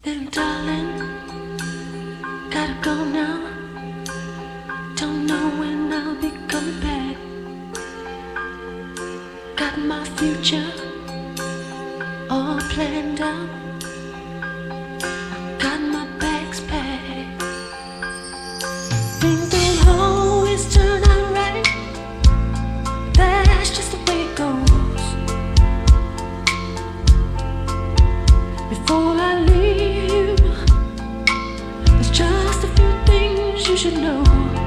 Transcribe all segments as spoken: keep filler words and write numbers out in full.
Little darling, gotta go now. Don't know when I'll be coming back. Got my future all planned out. Got my bags packed. Things don't always turn out right. That's just the way it goes. Before I leave you, there's just a few things you should know.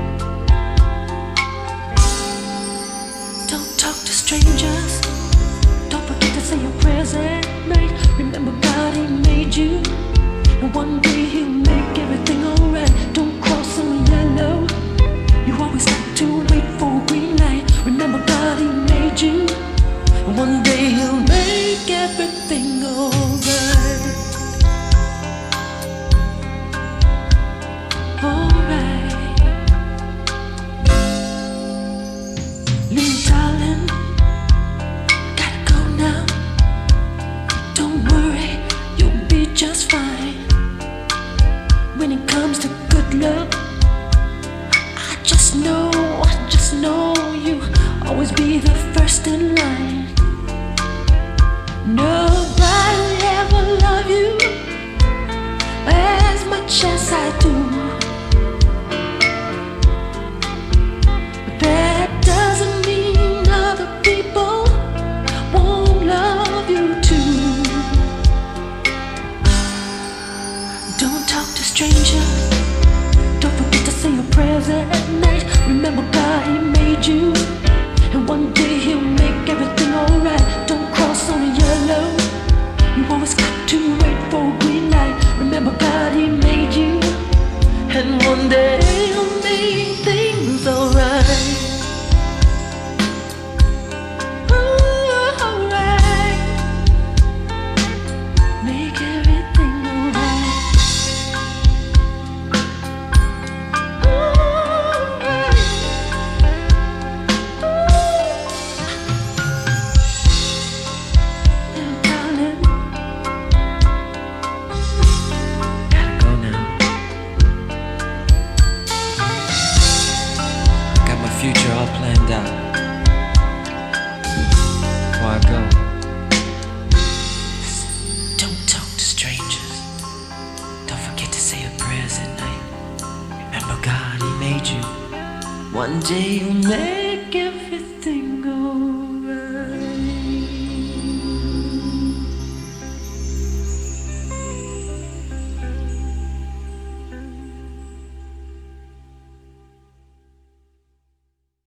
Don't talk to strangers. Don't forget to say your prayers at night. Remember God, He made you, and one day He'll make everything alright. Don't cross on yellow. You always got to wait for a green light. Remember God, He made you, and one day He'll make everything alright. Alright, little darling, gotta go now. Don't worry, you'll be just fine. When it comes to good luck, I just know, I just know you always be the first in line. Nobody will ever love you as much as I do. But that doesn't mean other people won't love you too. Don't talk to strangers. Don't forget to say your prayers at night. Remember God, He made you, and one day He'll make everything alright. Don't cross on a yellow. You always got to wait for a green light. Remember God, He made you, and one day He'll make things alright. Alright, make everything alright. Alright, little darling, Gotta go now. Got my future all planned out. Before I go, don't talk to strangers. Don't forget to say your prayers at night. Remember God, He made you. One day He'll make make everything alright.